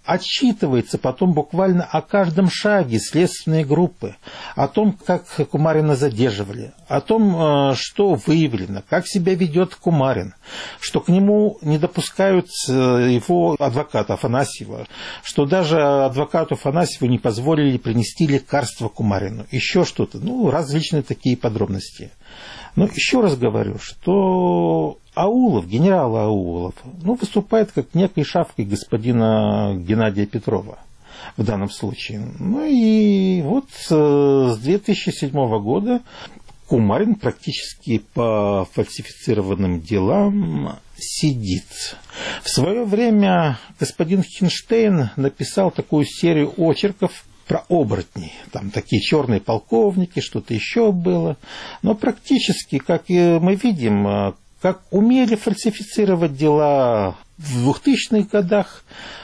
отчитывается потом буквально о каждом шаге следственной группы, о том, как Кумарина задерживали, о том, что выявлено, как себя ведет Кумарин, что к нему не допускают его адвоката Афанасьева, что даже адвокату Афанасьеву не позволили принести лекарство Кумарину, еще что-то, ну, различные такие подробности. Но еще раз говорю, что Аулов, генерал Аулов, ну, выступает как некой шавкой господина Геннадия Петрова в данном случае. Ну и вот с две тысячи седьмого года Кумарин практически по фальсифицированным делам сидит. В свое время господин Хинштейн написал такую серию очерков про оборотней. Там такие черные полковники, что-то еще было. Но практически, как мы видим, как умели фальсифицировать дела в двухтысячных годах,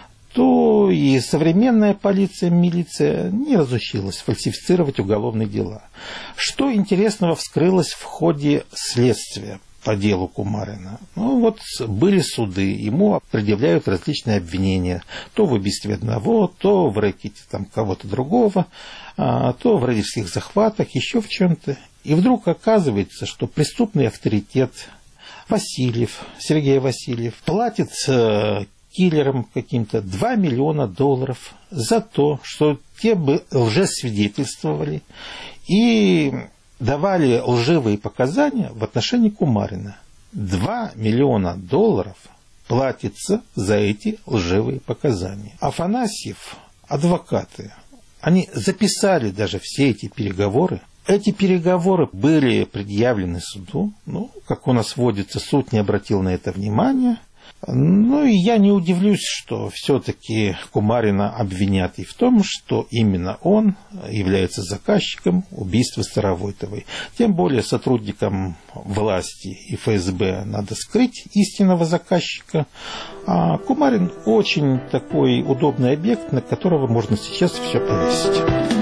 то и современная полиция, милиция не разучилась фальсифицировать уголовные дела. Что интересного вскрылось в ходе следствия по делу Кумарина? Ну вот были суды, ему предъявляют различные обвинения. То в убийстве одного, то в рэкете там кого-то другого, то в родительских захватах, еще в чем-то. И вдруг оказывается, что преступный авторитет Васильев, Сергей Васильев, платит киллерам каким-то два миллиона долларов за то, что те бы лжесвидетельствовали и давали лживые показания в отношении Кумарина. два миллиона долларов платится за эти лживые показания. Афанасьев, адвокаты, они записали даже все эти переговоры. Эти переговоры были предъявлены суду. Ну, как у нас водится, суд не обратил на это внимания. Ну, и я не удивлюсь, что все-таки Кумарина обвинят и в том, что именно он является заказчиком убийства Старовойтовой. Тем более сотрудникам власти и эф эс бэ надо скрыть истинного заказчика. А Кумарин очень такой удобный объект, на которого можно сейчас все повесить.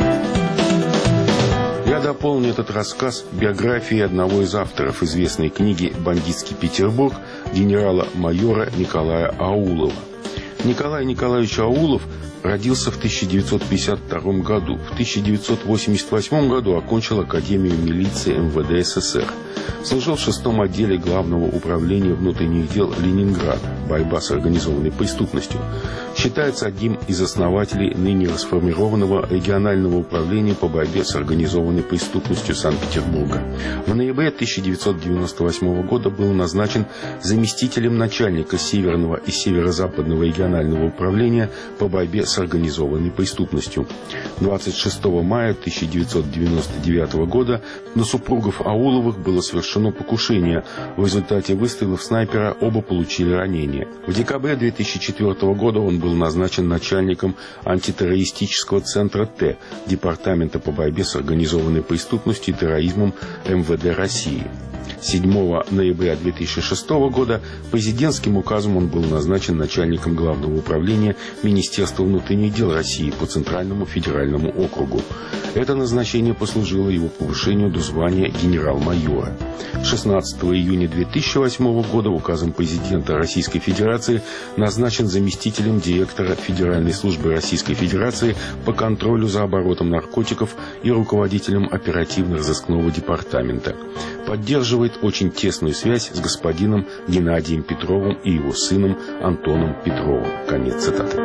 Я дополню этот рассказ биографией одного из авторов известной книги «Бандитский Петербург» генерала-майора Николая Аулова. Николай Николаевич Аулов родился в тысяча девятьсот пятьдесят втором году. В тысяча девятьсот восемьдесят восьмом году окончил Академию милиции эм вэ дэ эс эс эр. Служил в шестом отделе Главного управления внутренних дел Ленинграда. Борьба с организованной преступностью. Считается одним из основателей ныне расформированного регионального управления по борьбе с организованной преступностью Санкт-Петербурга. В ноябре тысяча девятьсот девяносто восьмого года был назначен заместителем начальника Северного и Северо-Западного регионального управления по борьбе с организованной преступностью. двадцать шестого мая тысяча девятьсот девяносто девятого года на супругов Ауловых было совершено покушение. В результате выстрелов снайпера оба получили ранения. В декабре две тысячи четвёртого года он был назначен начальником антитеррористического центра Т, Департамента по борьбе с организованной преступностью и терроризмом эм вэ дэ России. седьмого ноября две тысячи шестого года президентским указом он был назначен начальником Главного управления Министерства внутренних дел России по Центральному федеральному округу. Это назначение послужило его повышению до звания генерал-майора. шестнадцатого июня две тысячи восьмого года указом президента Российской Федерации назначен заместителем директора Федеральной службы Российской Федерации по контролю за оборотом наркотиков и руководителем оперативно-розыскного департамента. Поддерживает очень тесную связь с господином Геннадием Петровым и его сыном Антоном Петровым. Конец цитаты.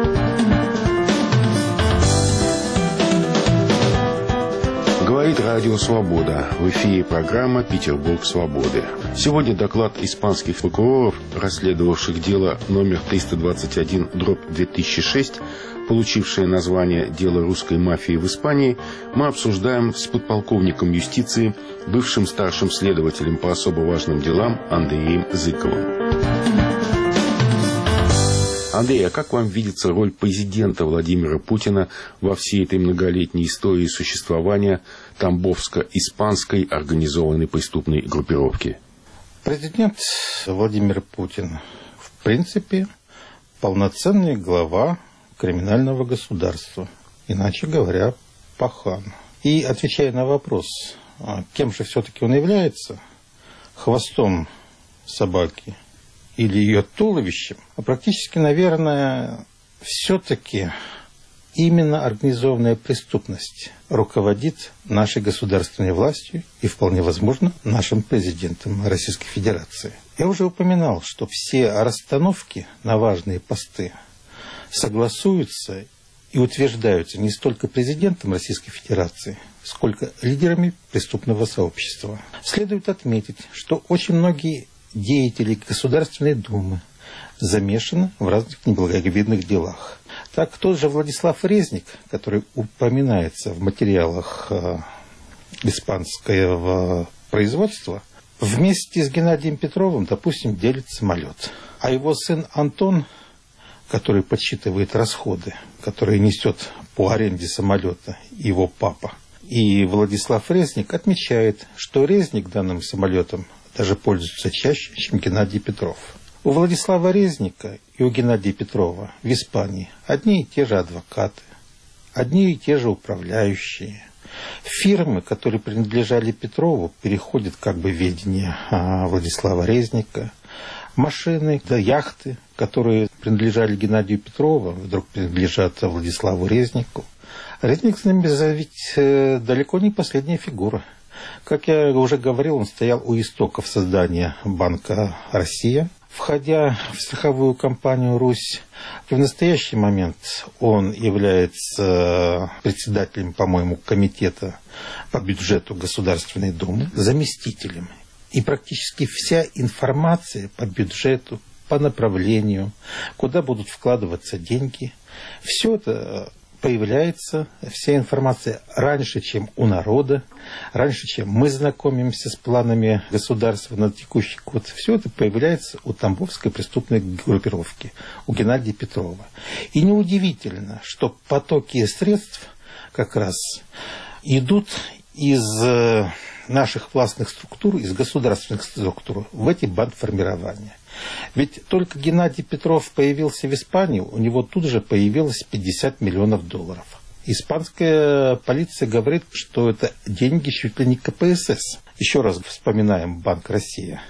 Говорит Радио Свобода. В эфире программа «Петербург свободы». Сегодня доклад испанских прокуроров, расследовавших дело номер триста двадцать один дробь две тысячи шесть, получившее название «Дело русской мафии в Испании», мы обсуждаем с подполковником юстиции, бывшим старшим следователем по особо важным делам Андреем Зыковым. Андрей, а как вам видится роль президента Владимира Путина во всей этой многолетней истории существования Тамбовско-испанской организованной преступной группировки? Президент Владимир Путин, в принципе, полноценный глава криминального государства, иначе говоря, пахан. И отвечая на вопрос, кем же все-таки он является, хвостом собаки или ее туловищем, а практически, наверное, все-таки именно организованная преступность руководит нашей государственной властью и, вполне возможно, нашим президентом Российской Федерации. Я уже упоминал, что все расстановки на важные посты согласуются и утверждаются не столько президентом Российской Федерации, сколько лидерами преступного сообщества. Следует отметить, что очень многие деятели Государственной Думы замешаны в разных неблаговидных делах. Так, тот же Владислав Резник, который упоминается в материалах э, испанского производства, вместе с Геннадием Петровым, допустим, делит самолет. А его сын Антон, который подсчитывает расходы, которые несет по аренде самолета его папа, и Владислав Резник отмечает, что Резник данным самолетом даже пользуется чаще, чем Геннадий Петров. У Владислава Резника и у Геннадия Петрова в Испании одни и те же адвокаты, одни и те же управляющие. Фирмы, которые принадлежали Петрову, переходят как бы в ведение Владислава Резника. Машины, да, яхты, которые принадлежали Геннадию Петрову, вдруг принадлежат Владиславу Резнику. Резник с ними ведь далеко не последняя фигура. Как я уже говорил, он стоял у истоков создания Банка «Россия», входя в страховую компанию «Русь». В настоящий момент он является председателем, по-моему, комитета по бюджету Государственной Думы, заместителем. И практически вся информация по бюджету, по направлению, куда будут вкладываться деньги, все это появляется, вся информация раньше, чем у народа, раньше, чем мы знакомимся с планами государства на текущий год. Все это появляется у Тамбовской преступной группировки, у Геннадия Петрова. И неудивительно, что потоки средств как раз идут из наших властных структур, из государственных структур в эти бандформирования. Ведь только Геннадий Петров появился в Испании, у него тут же появилось пятьдесят миллионов долларов. Испанская полиция говорит, что это деньги чуть ли не ка пэ эс эс. Еще раз вспоминаем Банк «Россия»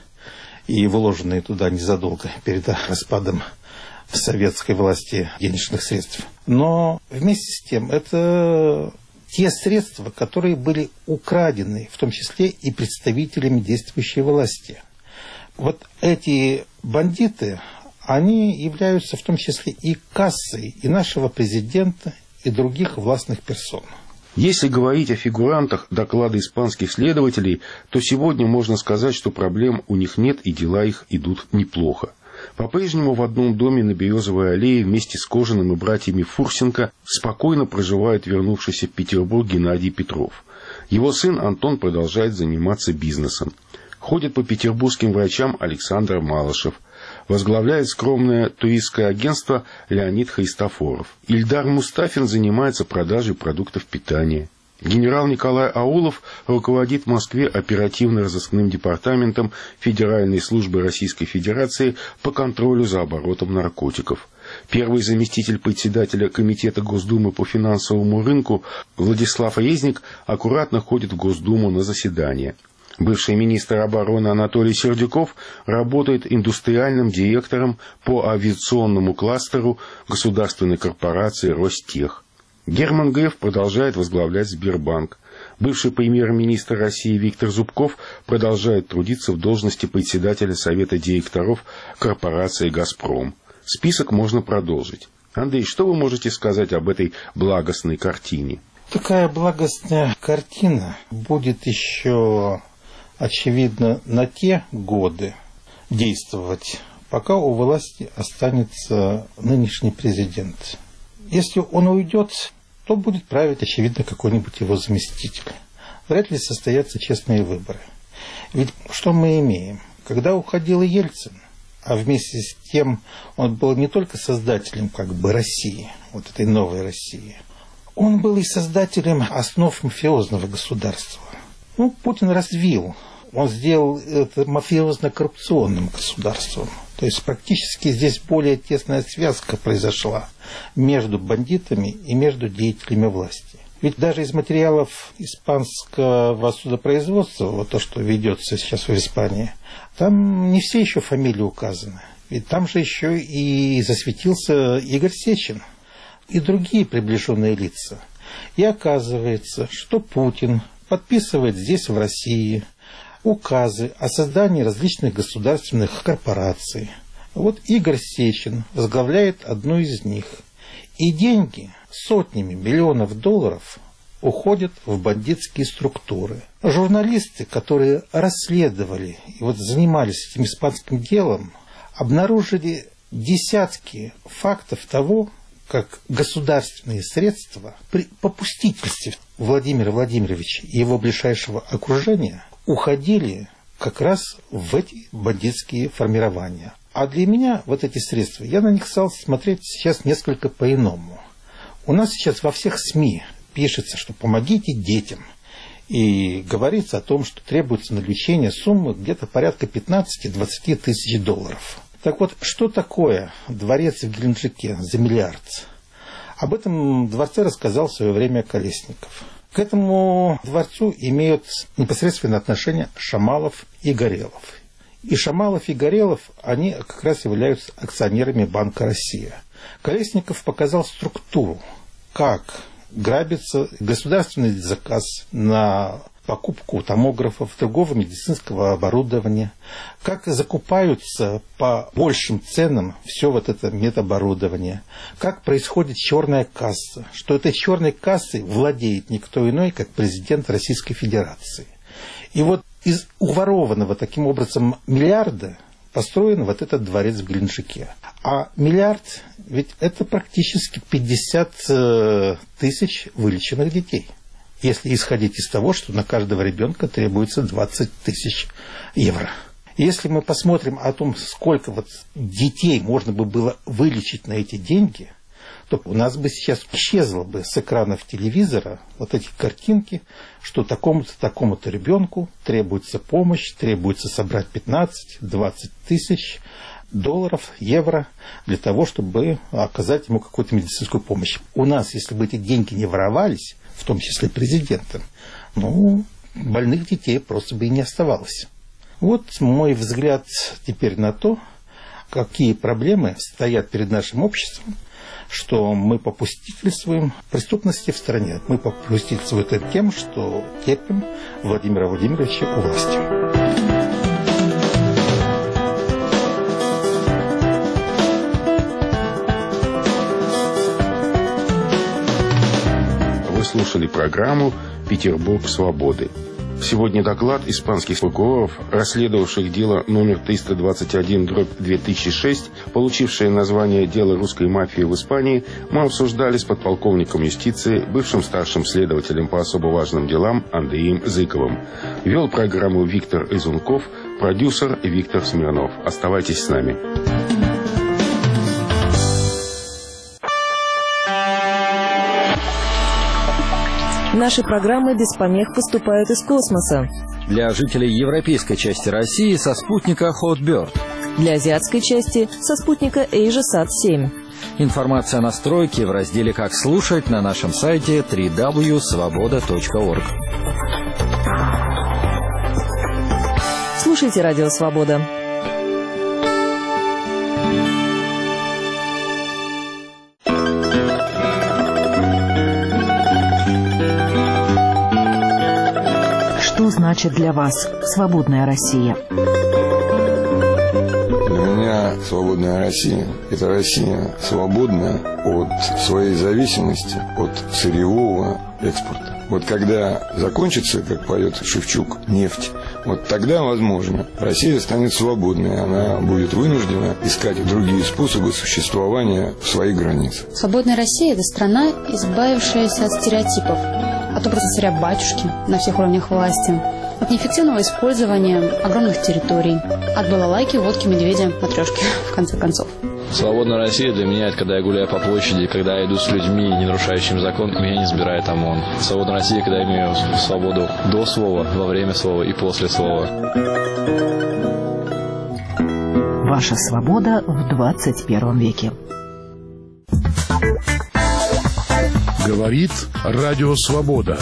и вложенные туда незадолго перед распадом советской власти денежных средств. Но вместе с тем это те средства, которые были украдены, в том числе и представителями действующей власти. Вот эти бандиты, они являются в том числе и кассой и нашего президента, и других властных персон. Если говорить о фигурантах доклада испанских следователей, то сегодня можно сказать, что проблем у них нет и дела их идут неплохо. По-прежнему в одном доме на Березовой аллее вместе с Кожаным и братьями Фурсенко спокойно проживает вернувшийся в Петербург Геннадий Петров. Его сын Антон продолжает заниматься бизнесом. Ходит по петербургским врачам Александр Малышев. Возглавляет скромное туристское агентство Леонид Христофоров. Ильдар Мустафин занимается продажей продуктов питания. Генерал Николай Аулов руководит в Москве оперативно-розыскным департаментом Федеральной службы Российской Федерации по контролю за оборотом наркотиков. Первый заместитель председателя Комитета Госдумы по финансовому рынку Владислав Резник аккуратно ходит в Госдуму на заседания. Бывший министр обороны Анатолий Сердюков работает индустриальным директором по авиационному кластеру государственной корпорации «Ростех». Герман Греф продолжает возглавлять Сбербанк. Бывший премьер-министр России Виктор Зубков продолжает трудиться в должности председателя Совета директоров корпорации «Газпром». Список можно продолжить. Андрей, что вы можете сказать об этой благостной картине? Такая благостная картина будет еще, очевидно, на те годы действовать, пока у власти останется нынешний президент. Если он уйдет, то будет править, очевидно, какой-нибудь его заместитель. Вряд ли состоятся честные выборы. Ведь что мы имеем? Когда уходил Ельцин, а вместе с тем он был не только создателем как бы России, вот этой новой России, он был и создателем основ мафиозного государства. Ну, Путин развил, он сделал это мафиозно-коррупционным государством. То есть практически здесь более тесная связка произошла между бандитами и между деятелями власти. Ведь даже из материалов испанского судопроизводства, вот то, что ведется сейчас в Испании, там не все еще фамилии указаны. Ведь там же еще и засветился Игорь Сечин и другие приближенные лица. И оказывается, что Путин подписывает здесь, в России, указы о создании различных государственных корпораций. Вот Игорь Сечин возглавляет одну из них. И деньги сотнями миллионов долларов уходят в бандитские структуры. Журналисты, которые расследовали и вот занимались этим испанским делом, обнаружили десятки фактов того, как государственные средства при попустительстве Владимира Владимировича и его ближайшего окружения уходили как раз в эти бандитские формирования. А для меня вот эти средства, я на них стал смотреть сейчас несколько по-иному. У нас сейчас во всех СМИ пишется, что помогите детям. И говорится о том, что требуется на лечение суммы где-то порядка пятнадцать-двадцать тысяч долларов. Так вот, что такое дворец в Геленджике за миллиард? Об этом дворце рассказал в свое время Колесников. К этому дворцу имеют непосредственное отношение Шамалов и Горелов. И Шамалов и Горелов, они как раз являются акционерами Банка «Россия». Колесников показал структуру, как грабится государственный заказ на покупку томографов, другого медицинского оборудования, как закупаются по большим ценам все вот это медоборудование, как происходит черная касса, что этой черной кассой владеет никто иной, как президент Российской Федерации. И вот из уворованного таким образом миллиарда построен вот этот дворец в Геленджике. А миллиард, ведь это практически пятьдесят тысяч вылеченных детей. Если исходить из того, что на каждого ребенка требуется двадцать тысяч евро. Если мы посмотрим о том, сколько вот детей можно бы было вылечить на эти деньги, то у нас бы сейчас исчезло бы с экранов телевизора вот эти картинки, что такому-то, такому-то ребенку требуется помощь, требуется собрать пятнадцать-двадцать тысяч долларов, евро для того, чтобы оказать ему какую-то медицинскую помощь. У нас, если бы эти деньги не воровались, в том числе президентом, ну, больных детей просто бы и не оставалось. Вот мой взгляд теперь на то, какие проблемы стоят перед нашим обществом, что мы попустительствуем преступности в стране. Мы попустительствуем тем, что терпим Владимира Владимировича у власти. Вы слушали программу «Петербург свободы». Сегодня доклад испанских прокуроров, расследовавших дело номер триста двадцать один дробь две тысячи шесть, получившее название «Дело русской мафии в Испании», мы обсуждали с подполковником юстиции, бывшим старшим следователем по особо важным делам Андреем Зыковым. Вел программу Виктор Изунков, продюсер Виктор Смирнов. Оставайтесь с нами. Наши программы без помех поступают из космоса. Для жителей европейской части России со спутника Hotbird. Для азиатской части со спутника AsiaSat семь. Информация о настройке в разделе «Как слушать» на нашем сайте дабл ю дабл ю дабл ю точка свобода точка орг. Слушайте Радио Свобода. Что значит для вас свободная Россия? Для меня свободная Россия – это Россия свободная от своей зависимости от сырьевого экспорта. Вот когда закончится, как поет Шевчук, нефть, вот тогда, возможно, Россия станет свободной. Она будет вынуждена искать другие способы существования в своих границах. Свободная Россия – это страна, избавившаяся от стереотипов, от образа царя-батюшки на всех уровнях власти, от неэффективного использования огромных территорий, от балалайки, водки, медведя, матрешки, в конце концов. Свободная Россия для меня – это когда я гуляю по площади, когда я иду с людьми, не нарушающими закон, и меня не забирает ОМОН. Свободная Россия, когда я имею свободу до слова, во время слова и после слова. Ваша свобода в двадцать первом веке. Говорит Радио Свобода.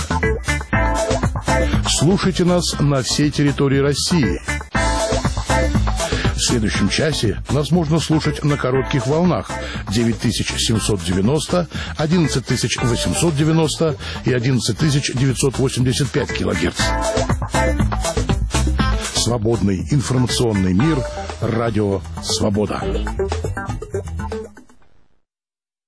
Слушайте нас на всей территории России. В следующем часе нас можно слушать на коротких волнах девять тысяч семьсот девяносто, одиннадцать тысяч восемьсот девяносто и одиннадцать тысяч девятьсот восемьдесят пять килогерц. Свободный информационный мир. Радио «Свобода».